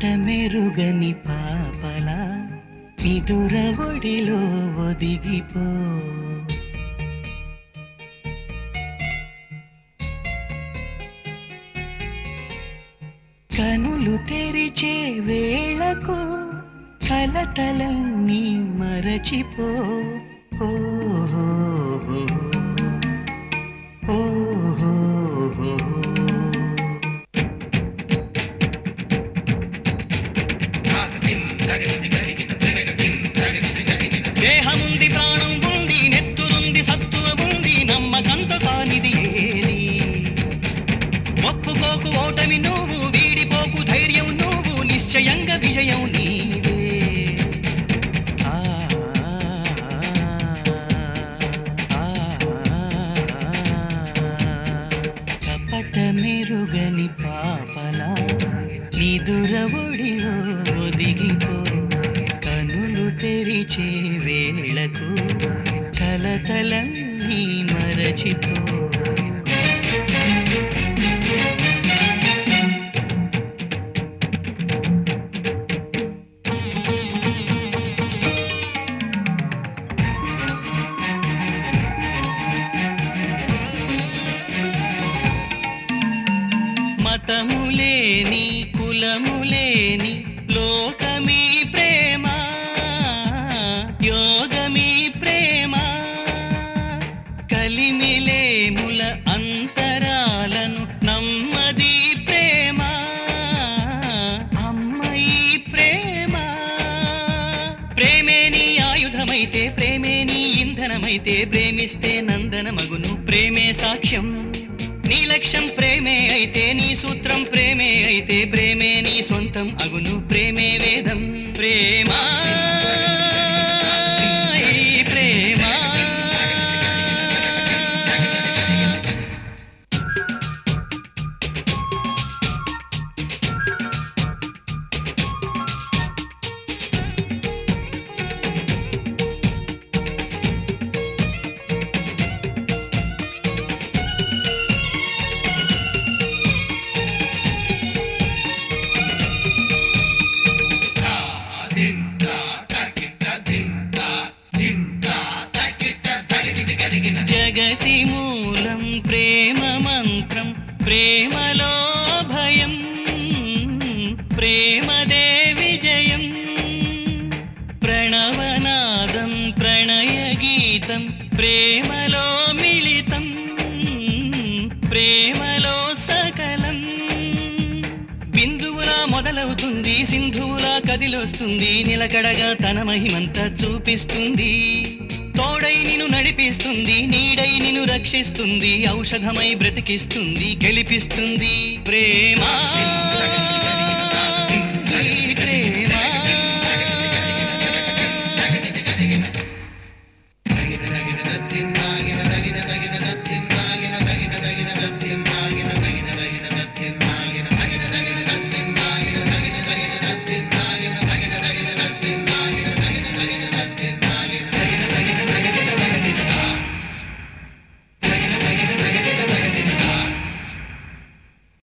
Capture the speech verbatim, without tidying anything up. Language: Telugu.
మెరుగని పాపలా నిదుర ఒడిలో ఒదిగిపో కనులు తెరిచే వేళకు కలతలన్నీ మరచిపో ఓ ఓ దేహముంది ప్రాణం ఉంది నెత్తురుంది సత్తువ ఉంది నమ్మకంతో కానిది ఏది ఒప్పుకోకు ఓటమి నువ్వు వీడిపోకు ధైర్యం నువ్వు నిశ్చయంగా విజయం నీదే కపట మెరుగని పాపలా నిదుర ఒడిలో ఒదిగిపో కనులు తెరిచే వేళకు కలతలన్నీ మరచిపో మతములేని కులములేని లోకమీ ప్రేమ యోగమీ ప్రేమ కలిమిలేముల అంతరాలను నమ్మది ప్రేమ అమ్మయి ప్రేమ ప్రేమే నీ ఆయుధమైతే ప్రేమే నీ ఇంధనమైతే ప్రేమిస్తే నందనమగును ప్రేమే సాక్ష్యం నీ లక్ష్యం ప్రేమే అయితే నీ సూత్రం ప్రేమే అయితే ప్రేమే నీ సొంతం అగును ప్రేమే వేదం ప్రేమా ప్రేమా జగతి మూలం ప్రేమ మంత్రం ప్రేమలో భయం ప్రేమదే విజయం ప్రణవనాదం ప్రణయ గీతం ప్రేమలో మిళితం ప్రేమలో సకలం బిందువులా మొదలవుతుంది సింధువులా కదిలొస్తుంది నిలకడగా తన మహిమంతా చూపిస్తుంది తోడై నిన్ను నడిపిస్తుంది నీడై నిన్ను రక్షిస్తుంది ఔషధమై బ్రతికిస్తుంది గెలిపిస్తుంది ప్రేమ